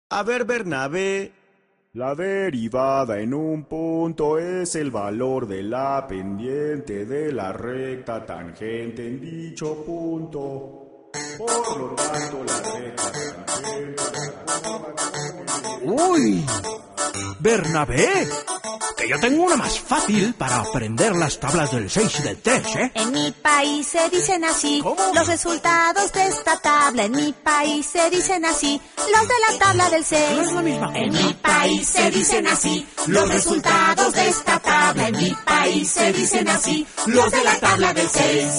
A ver, Bernabé. La derivada en un punto es el valor de la pendiente de la recta tangente en dicho punto. Por lo tanto, la recta tangente... ¡Uy! ¡Bernabé! Que yo tengo una más fácil para aprender las tablas del 6 y del 3, ¿eh? En mi país se dicen así. ¿Cómo? Los resultados de esta tabla. En mi país se dicen así. Los de la tabla del 6. No es la misma. En mi país se dicen así. Los resultados de esta tabla. En mi país se dicen así. Los de la tabla del 6.